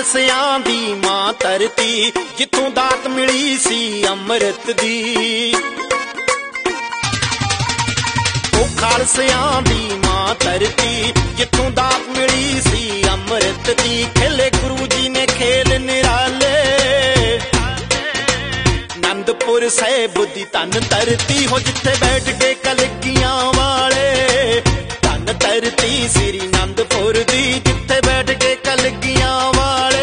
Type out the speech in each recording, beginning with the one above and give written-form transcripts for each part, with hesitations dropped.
खालसियां दी मां धरती, जिथों दात मिली सी अमृत दी। ओ खालसियां दी मां धरती, जिथों दात मिली सी अमृत दी। खेले गुरु जी ने खेल निराले, आनंदपुर साहिब दी धन धरती हो, जिथे बैठ के कलगियां वाले। धन धरती श्री आनंदपुर दी, जिथे बैठ के कलगियां वाले।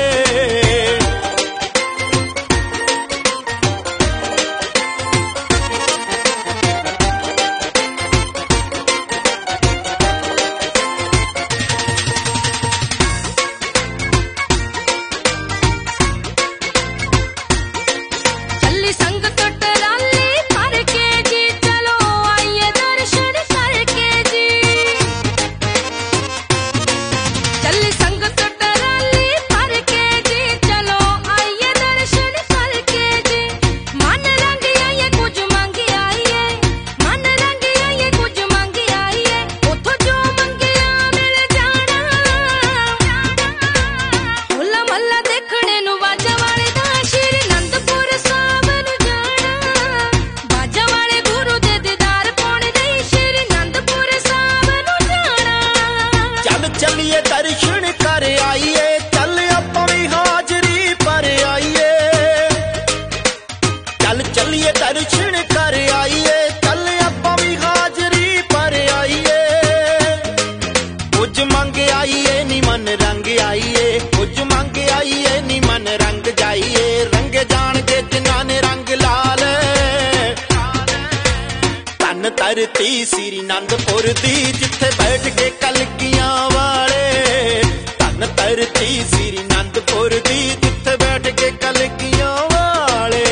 दर्शन कर आइए, चल आपां वी हाजरी पर आइए। कुछ मंग आइए नी मन रंग आइए, कुछ मंग आइए नी मन रंग जाइए। रंग जाणगे जिन्हां ने रंग लाल, धन धरती श्री आनंदपुर दी, जिथे बैठ के कलगियां वाले। धन धरती श्री आनंदपुर दी, जिथे बैठ के कलगियां वाले।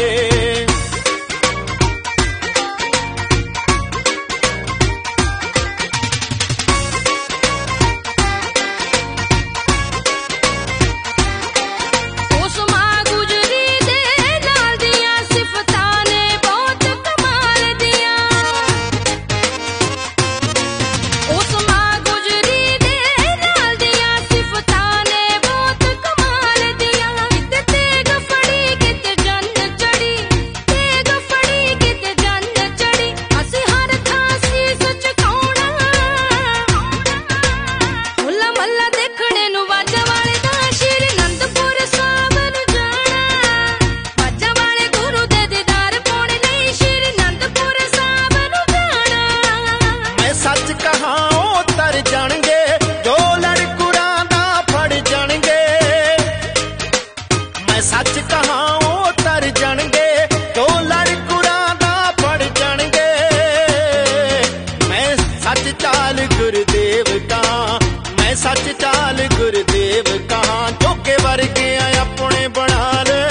सच कहां ओ तर जाणगे, दो लड़कुरां दा फड़ जाणगे। मैं सच चाल गुरुदेव कहां, मैं सच चाल गुरुदेव कहां। जोके वर्गे अपने बना ले,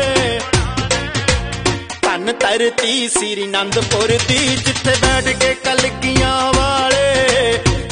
धन धरती श्री आनंदपुर दी, जिथे बैठ के कलगियां वाले।